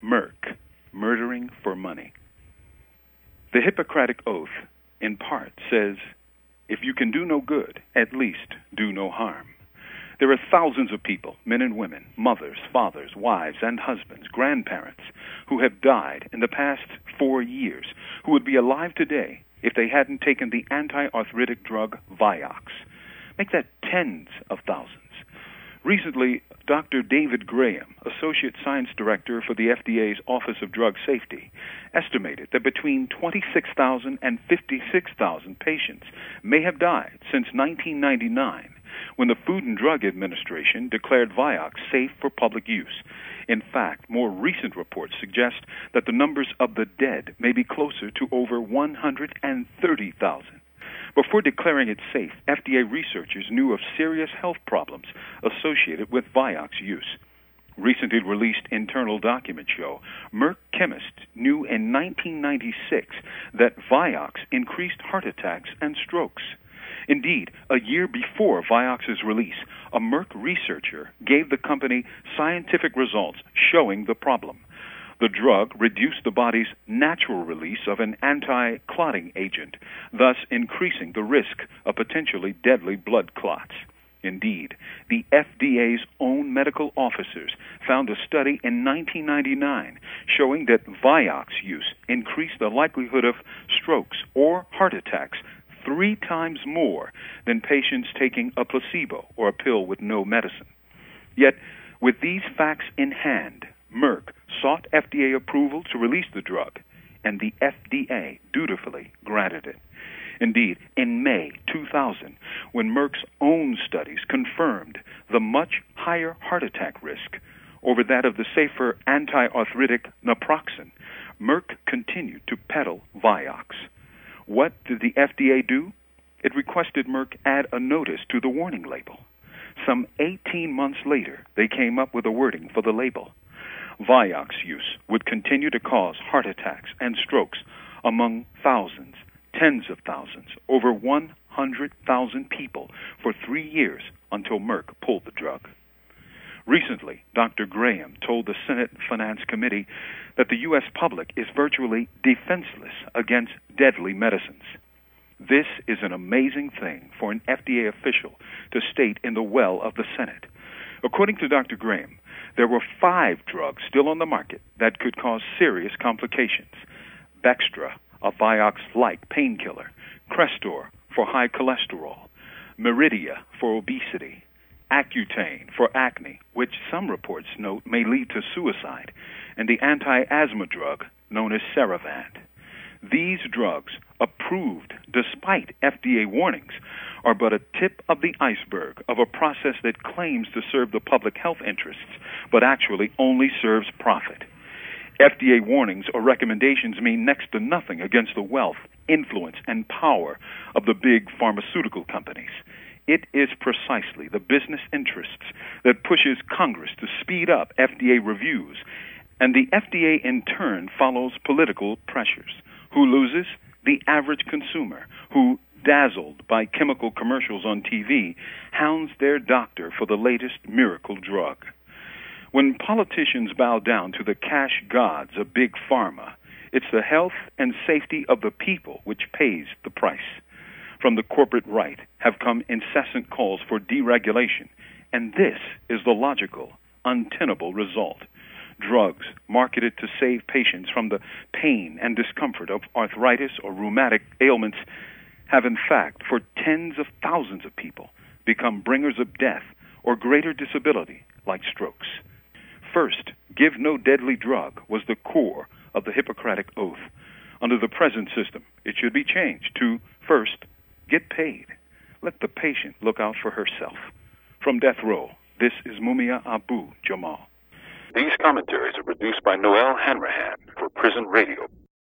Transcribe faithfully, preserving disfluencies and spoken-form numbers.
Merck, murdering for money. The Hippocratic Oath, in part, says, if you can do no good, at least do no harm. There are thousands of people, men and women, mothers, fathers, wives, and husbands, grandparents, who have died in the past four years, who would be alive today if they hadn't taken the anti-arthritic drug Vioxx. Make that tens of thousands. Recently, Doctor David Graham, Associate Science Director for the F D A's Office of Drug Safety, estimated that between twenty-six thousand and fifty-six thousand patients may have died since nineteen ninety-nine, when the Food and Drug Administration declared Vioxx safe for public use. In fact, more recent reports suggest that the numbers of the dead may be closer to over one hundred thirty thousand. Before declaring it safe, F D A researchers knew of serious health problems associated with Vioxx use. Recently released internal documents show Merck chemists knew in nineteen ninety-six that Vioxx increased heart attacks and strokes. Indeed, a year before Vioxx's release, a Merck researcher gave the company scientific results showing the problem. The drug reduced the body's natural release of an anti-clotting agent, thus increasing the risk of potentially deadly blood clots. Indeed, the F D A's own medical officers found a study in nineteen ninety-nine showing that Vioxx use increased the likelihood of strokes or heart attacks three times more than patients taking a placebo or a pill with no medicine. Yet, with these facts in hand, Merck sought F D A approval to release the drug, and the F D A dutifully granted it. Indeed, in May two thousand, when Merck's own studies confirmed the much higher heart attack risk over that of the safer anti-arthritic naproxen, Merck continued to peddle Vioxx. What did the F D A do? It requested Merck add a notice to the warning label. Some eighteen months later, they came up with a wording for the label. Vioxx use would continue to cause heart attacks and strokes among thousands, tens of thousands, over one hundred thousand people for three years until Merck pulled the drug. Recently, Doctor Graham told the Senate Finance Committee that the U S public is virtually defenseless against deadly medicines. This is an amazing thing for an F D A official to state in the well of the Senate. According to Doctor Graham, there were five drugs still on the market that could cause serious complications. Bextra, a Vioxx-like painkiller, Crestor for high cholesterol, Meridia for obesity, Accutane for acne, which some reports note may lead to suicide, and the anti-asthma drug known as Ceravant. These drugs, approved despite F D A warnings, are but a tip of the iceberg of a process that claims to serve the public health interests, but actually only serves profit. F D A warnings or recommendations mean next to nothing against the wealth, influence, and power of the big pharmaceutical companies. It is precisely the business interests that pushes Congress to speed up F D A reviews, and the F D A in turn follows political pressures. Who loses? The average consumer, who, dazzled by chemical commercials on T V, hounds their doctor for the latest miracle drug. When politicians bow down to the cash gods of big pharma, it's the health and safety of the people which pays the price. From the corporate right have come incessant calls for deregulation, and this is the logical, untenable result. Drugs marketed to save patients from the pain and discomfort of arthritis or rheumatic ailments have, in fact, for tens of thousands of people, become bringers of death or greater disability, like strokes. First, give no deadly drug was the core of the Hippocratic Oath. Under the present system, it should be changed to, first, get paid. Let the patient look out for herself. From Death Row, this is Mumia Abu Jamal. These commentaries are produced by Noel Hanrahan for Prison Radio.